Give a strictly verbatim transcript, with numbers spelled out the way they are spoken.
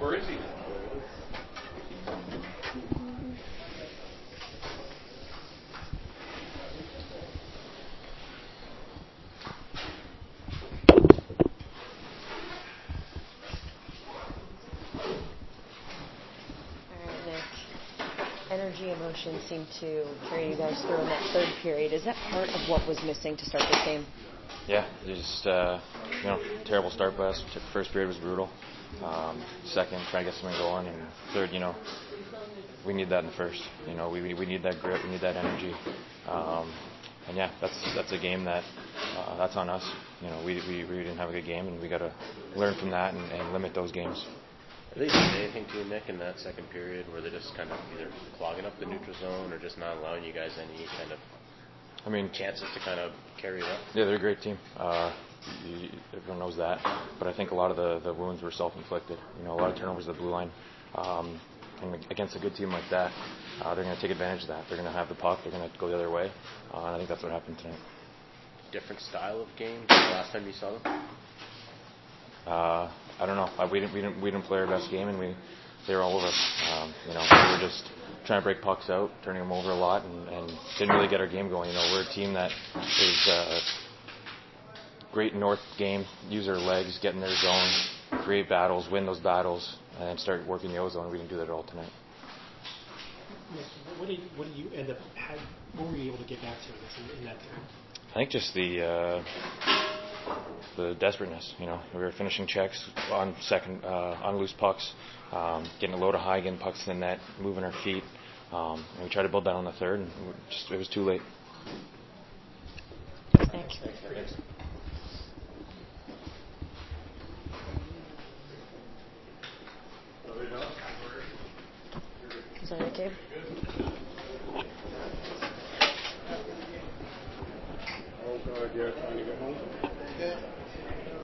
Where is he? Energy, emotion seemed to carry you guys through in that third period. Is that part of what was missing to start this game? Yeah, just uh, you know, terrible start by us. First period was brutal. Um, second, try to get something going, and third, you know, we need that in the first. You know, we we, we need that grit, we need that energy, um, and yeah, that's that's a game that uh, that's on us. You know, we we we didn't have a good game, and we got to learn from that and, and limit those games. Are they doing anything to you, Nick, in that second period where they're just kind of either clogging up the neutral zone or just not allowing you guys any kind of I mean, chances to kind of carry it up? Yeah, they're a great team. Uh, you, everyone knows that. But I think a lot of the, the wounds were self-inflicted. You know, a lot of turnovers at the blue line. Um, and against a good team like that, uh, they're going to take advantage of that. They're going to have the puck. They're going to go the other way. Uh, and I think that's what happened tonight. Different style of game than the last time you saw them? Uh, I don't know. Uh, we didn't we didn't we didn't play our best game, and we they were all over us. Um, you know, we were just trying to break pucks out, turning them over a lot, and, and didn't really get our game going. You know, we're a team that is uh, great in North game, use our legs, get in their zone, create battles, win those battles, and then start working the O-zone. We didn't do that at all tonight. What did what did you end up? How, what were you able to get back to I guess, in, in that time? I think just the uh, the desperateness. You know, we were finishing checks on second uh, on loose pucks, um, getting a low to high, getting pucks in the net, moving our feet. Um, and we tried to build that on the third, and just it was too late. Thanks. Thanks. Is that okay? Oh, God, yeah, trying to get home. Yeah.